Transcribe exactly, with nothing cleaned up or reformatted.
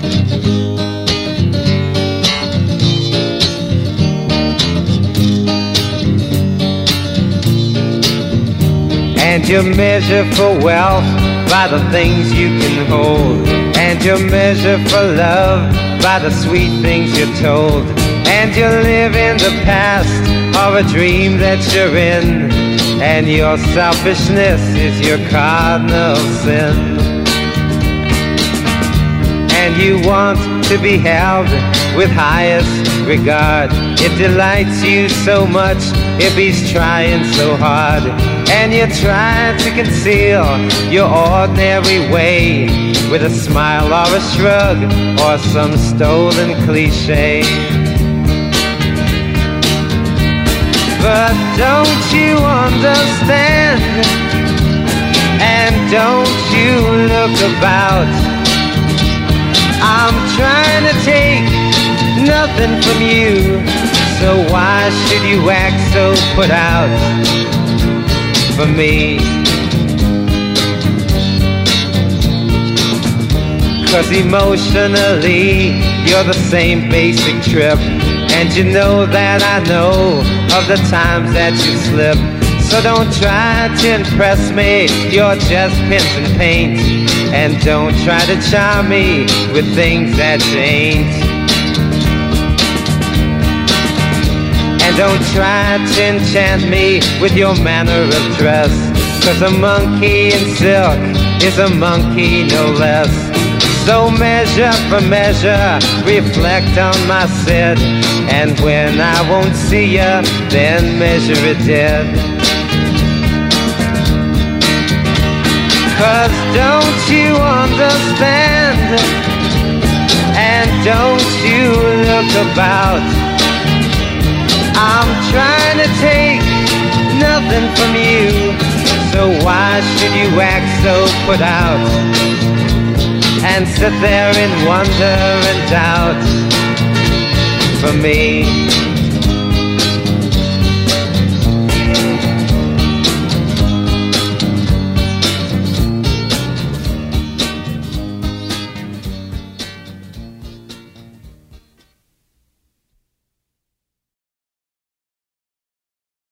And you measure for wealth by the things you can hold. And you measure for love by the sweet things you're told. And you live in the past of a dream that you're in. And your selfishness is your cardinal sin. And you want to be held with highest regard. It delights you so much if he's trying so hard. And you try to conceal your ordinary way with a smile or a shrug or some stolen cliche. But don't you understand? And don't you look about? I'm trying to take nothing from you, so why should you act so put out for me? 'Cause emotionally you're the same basic trip. And you know that I know of the times that you slip. So don't try to impress me, you're just pins and paint. And don't try to charm me with things that you ain't. And don't try to enchant me with your manner of dress. 'Cause a monkey in silk is a monkey no less. So measure for measure, reflect on my set. And when I won't see ya, then measure it dead. 'Cause don't you understand? And don't you look about? I'm trying to take nothing from you, so why should you act so put out? And sit there in wonder and doubt for me.